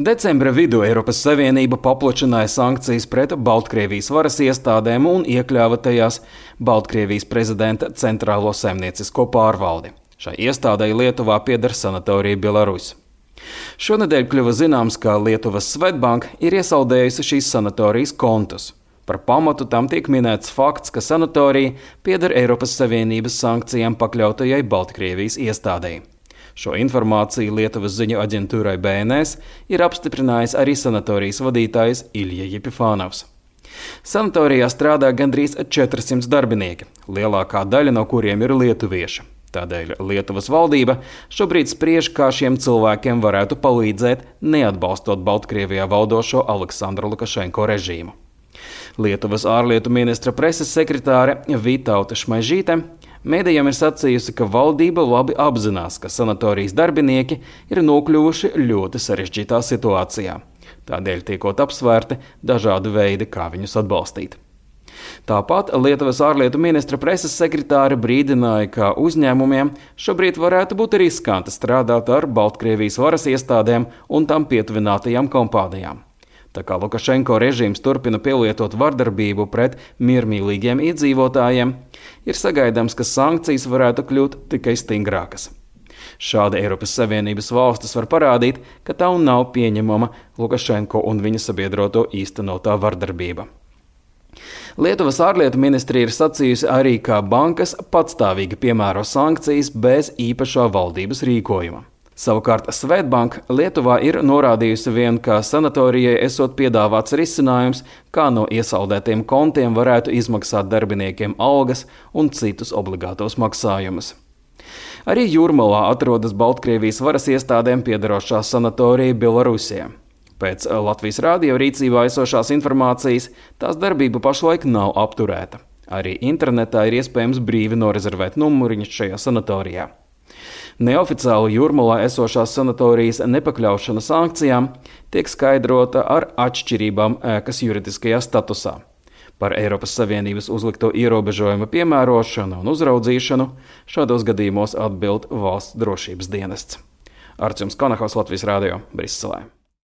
Decembra vidū Eiropas Savienība paplašināja sankcijas pret Baltkrievijas varas iestādēm un iekļāva tajās Baltkrievijas prezidenta centrālo saimniecisko pārvaldi. Šai iestādei Lietuvā pieder sanatorija Belaruss. Šonedēļ kļuva zināms, ka Lietuvas Svedbank ir iesaldējusi šīs sanatorijas kontus. Par pamatu tam tiek minēts fakts, ka sanatorija pieder Eiropas Savienības sankcijām pakļautajai Baltkrievijas iestādei. Šo informāciju Lietuvas ziņu aģentūrai BNS ir apstiprinājis arī sanatorijas vadītājs Ilja Jepifānovs. Sanatorijā strādā gandrīz 400 darbinieki, lielākā daļa no kuriem ir lietuvieši. Tādēļ Lietuvas valdība šobrīd spriež, kā šiem cilvēkiem varētu palīdzēt, neatbalstot Baltkrievijā valdošo Aleksandru Lukašenko režīmu. Lietuvas ārlietu ministra preses sekretāre Vytaute Šmaižīte mēdījiem ir sacījusi, ka valdība labi apzinās, ka sanatorijas darbinieki ir nokļuvuši ļoti sarežģītā situācijā. Tādēļ tiekot apsvērti dažādi veidi, kā viņus atbalstīt. Tāpat Lietuvas ārlietu ministra preses sekretāre brīdināja, ka uzņēmumiem šobrīd varētu būt riskanti strādāt ar Baltkrievijas varas iestādēm un tam pietuvinātajām kompānijām. Tā kā Lukašenko režīms turpina pielietot vardarbību pret miermīlīgiem iedzīvotājiem, ir sagaidāms, ka sankcijas varētu kļūt tikai stingrākas. Šāda Eiropas Savienības valstis var parādīt, ka tā nav pieņemama Lukašenko un viņa sabiedroto īstenotā vardarbība. Lietuvas ārlietu ministrija ir sacījusi arī, ka bankas patstāvīgi piemēro sankcijas bez īpašā valdības rīkojuma. Savukārt Svedbank Lietuvā ir norādījusi vien, ka sanatorijai esot piedāvāts risinājums, kā no iesaldētiem kontiem varētu izmaksāt darbiniekiem algas un citus obligātos maksājumus. Arī Jūrmalā atrodas Baltkrievijas varas iestādēm piederošā sanatorija Belarussijā. Pēc Latvijas radio rīcībā esošās informācijas tās darbība pašlaik nav apturēta. Arī internetā ir iespējams brīvi norezervēt numuriņus šajā sanatorijā. Neoficiāli Jūrmalā esošās sanatorijas nepakļaušana sankcijām tiek skaidrota ar atšķirībām ēkas juridiskajā statusā. Par Eiropas Savienības uzlikto ierobežojumu piemērošanu un uzraudzīšanu šādos gadījumos atbild Valsts drošības dienests. Arčuns Konahaus, Latvijas radio, Briselē.